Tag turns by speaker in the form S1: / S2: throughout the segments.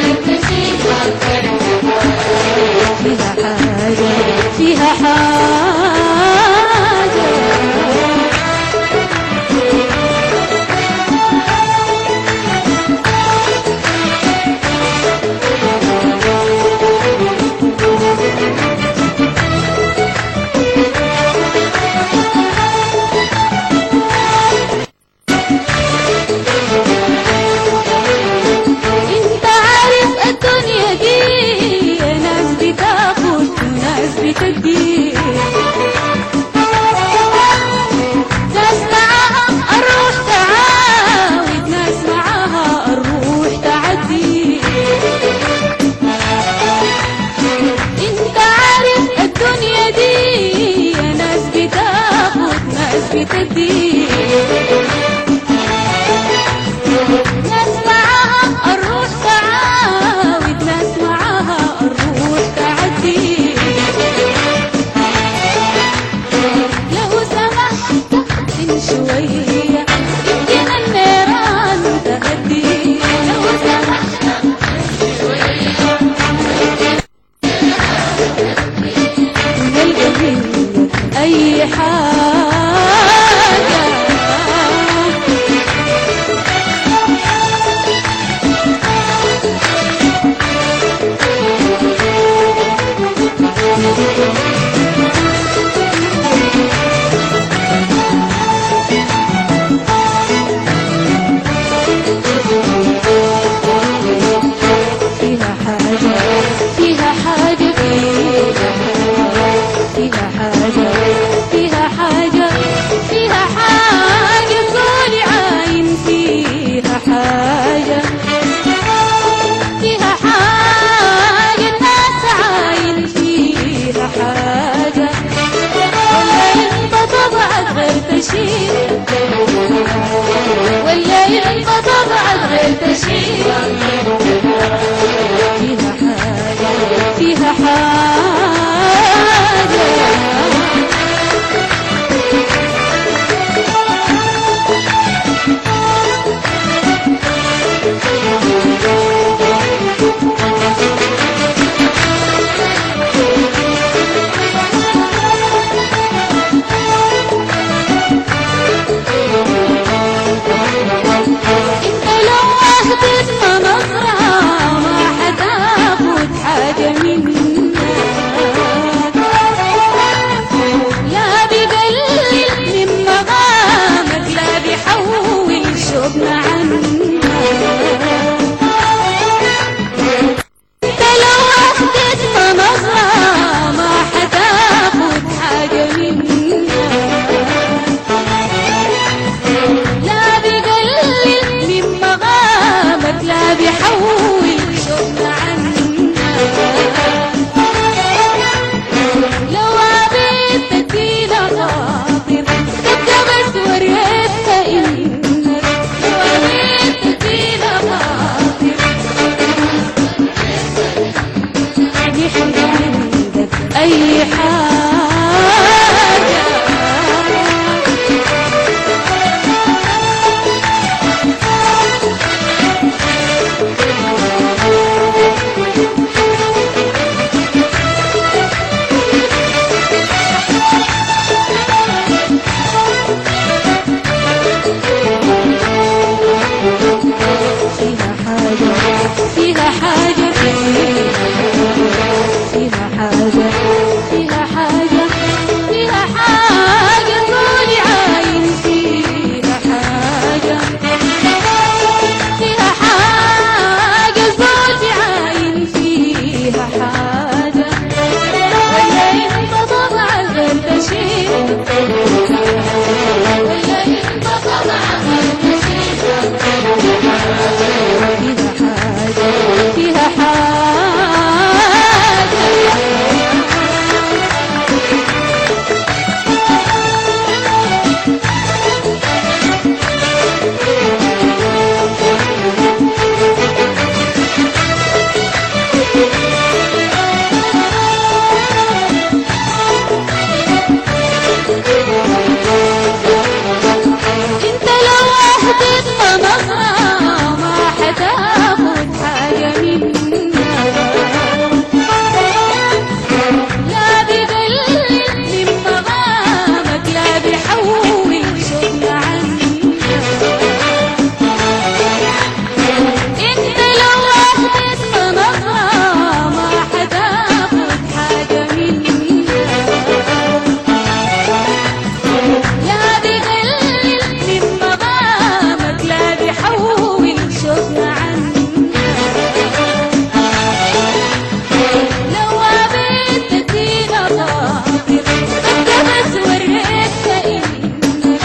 S1: فيها حاجة انت عارف الدنيا دي ناس بتاخد وناس بتدي، ناس معاها الروح تعاود، ناس معاها الروح تعدي. انت عارف الدنيا دي ناس بتاخد ناس بتدي، ناس معاها الروح تعاود، ناس معاها الروح تعدي. لو سمحت احسن شوية يمكن النيران تهدي، لو سمحت نلقى منك أي حاجة. فيها حاجة فيها حاجة فيها حاجة فيها حاجة فيها حاجة كل عاين فيها حاجة، فيها حاجة الناس عاين فيها حاجة. ولا انت طبعك غير تشيل، ولا انت طبعك غير تشيل. فيها حاجة لا بيقلل من مقامك، لا بيحول شوقنا عنك. انت لو اخذت نظرة ما حتاخد حاجة منك. لا بيقلل من مقامك، لا بيحول شوقنا عنك. لو قابلت فينا خاطر انت بس وريتنا انك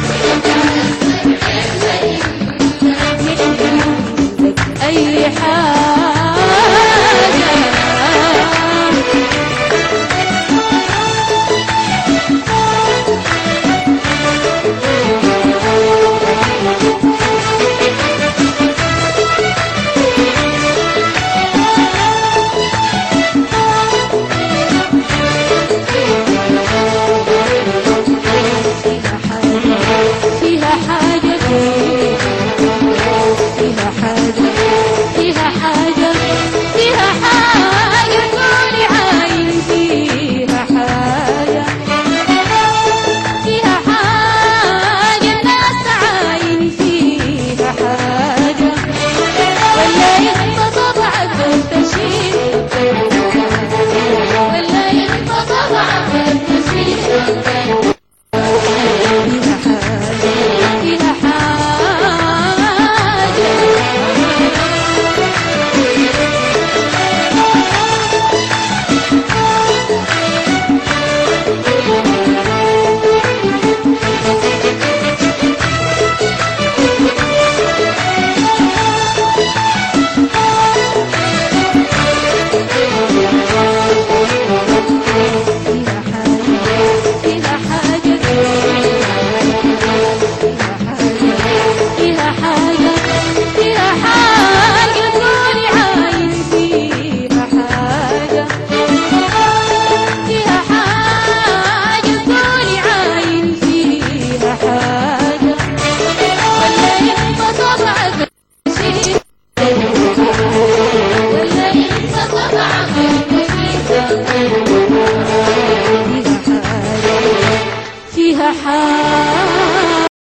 S1: يحملك اي حاجة